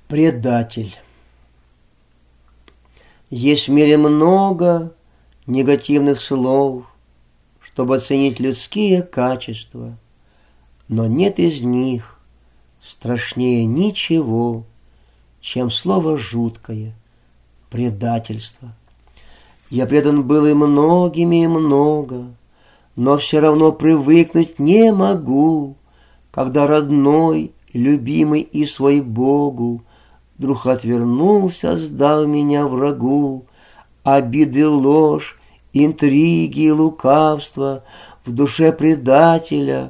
Предатель. Есть в мире много негативных слов, чтобы оценить людские качества, но нет из них страшнее ничего, чем слово жуткое — предательство. Я предан был и многими, и много, но все равно привыкнуть не могу, когда родной, любимый и свой Богу вдруг отвернулся, сдал меня врагу. Обиды, ложь, интриги и лукавство в душе предателя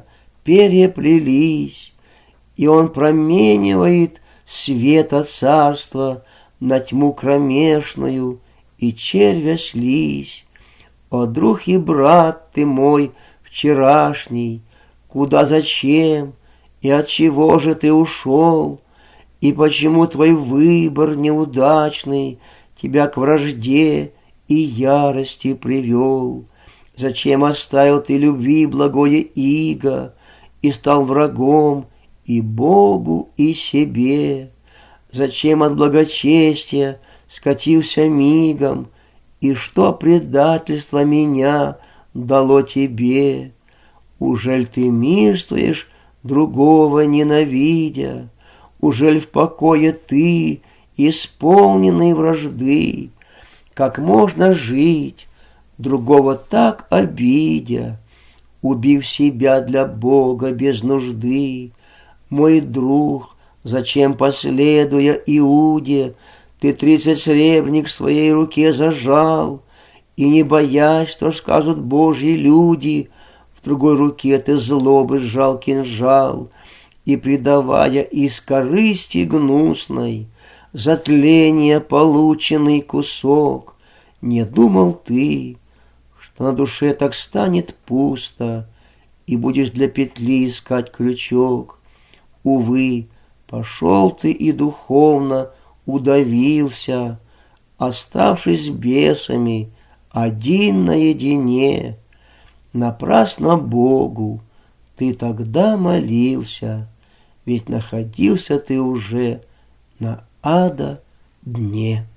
переплелись, и он променивает света царства на тьму кромешную и червя слизь. О, друг и брат ты мой вчерашний, куда, зачем и от чего же ты ушел? И почему твой выбор неудачный тебя к вражде и ярости привел? Зачем оставил ты любви благое иго и стал врагом и Богу, и себе? Зачем от благочестия скатился мигом, и что предательство меня дало тебе? Ужель ты мирствуешь, другого ненавидя? Ужель в покое ты, исполненный вражды? Как можно жить, другого так обидя, убив себя для Бога без нужды? Мой друг, зачем, последуя Иуде, ты 30 сребреник в своей руке зажал, и, не боясь, что скажут Божьи люди, в другой руке ты злобы сжал кинжал, и, предавая из корысти гнусной за тление полученный кусок, не думал ты, что на душе так станет пусто, и будешь для петли искать крючок? Увы, пошел ты и духовно удавился, оставшись с бесами один наедине. Напрасно Богу ты тогда молился, ведь находился ты уже на ада дне.